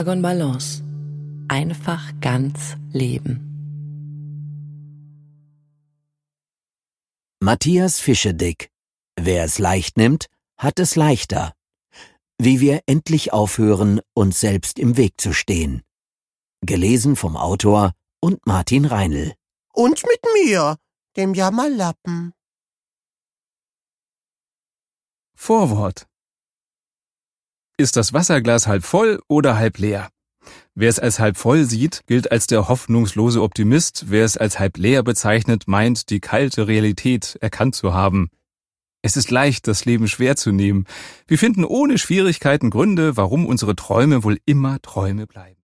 Argon Balance. Einfach ganz leben. Matthias Fischedick. Wer es leicht nimmt, hat es leichter. Wie wir endlich aufhören, uns selbst im Weg zu stehen. Gelesen vom Autor und Martin Reinl. Und mit mir, dem Jammerlappen. Vorwort. Ist das Wasserglas halb voll oder halb leer? Wer es als halb voll sieht, gilt als der hoffnungslose Optimist. Wer es als halb leer bezeichnet, meint, die kalte Realität erkannt zu haben. Es ist leicht, das Leben schwer zu nehmen. Wir finden ohne Schwierigkeiten Gründe, warum unsere Träume wohl immer Träume bleiben.